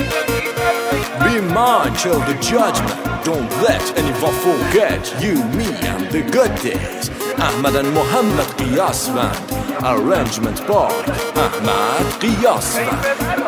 Be mindful of the judgment. Don't let anyone forget you, me and the good days. Ahmad and Mohammed Qiyasvand. Arrangement by Ahmad Qiyasvand.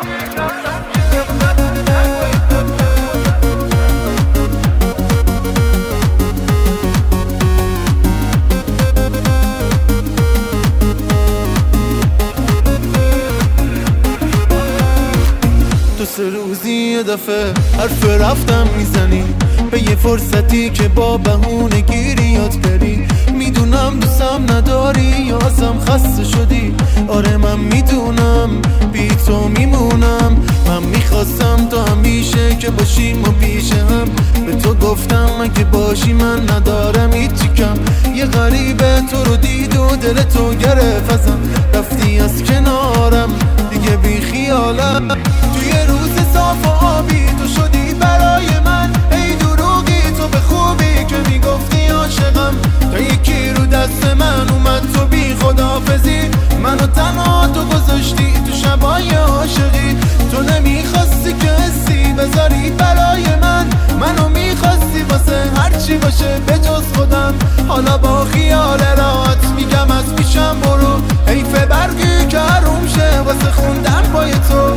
دو سه روزی یه دفعه حرف رفتم میزنی به یه فرصتی که با بهونه گیری یاد بری. میدونم دوستم نداری یا ازم خسته شدی. آره من میدونم بی تو میمونم. من میخواستم تو همیشه که باشیم و پیش هم. به تو گفتم اگه باشی من ندارم هیچی کم. یه غریبه تو رو دید و دل تو گرفت ازم. رفتی از کنارم دیگه بی خیالم. توی روز صاف و آبی تو شدی برای من. ای دروغی تو به خوبی که میگفتی عاشقم. تا یکی رو دست من اومد تو بی خداحافظی. منو تنها تو گذاشتی تو شبای عاشقی. تو نمیخواستی که حسی بذاری برای من. منو میخواستی واسه هرچی باشه به جز خودم. حالا با خیال راحت میگم از پیشم برو. حیف برگی که حروم شه واسه خوندن پای تو.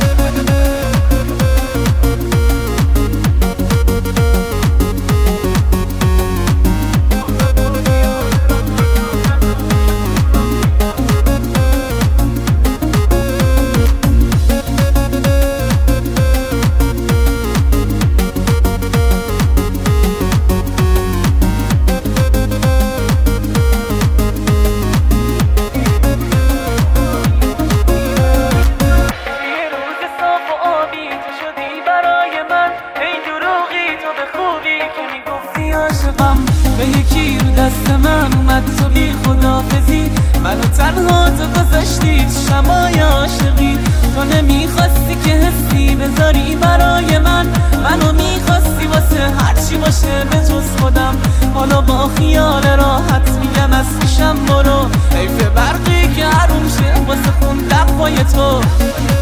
به یکی رو دست من اومد تو بی خداحافظی. منو تنها تو گذاشتی تو شبای عاشقی. تو نمیخواستی که حسی بذاری برای من. منو میخواستی واسه هرچی باشه به جز خودم. حالا با خیال راحت میگم از پیشم برو. حیف برقی که حروم شه واسه خوندن پای تو.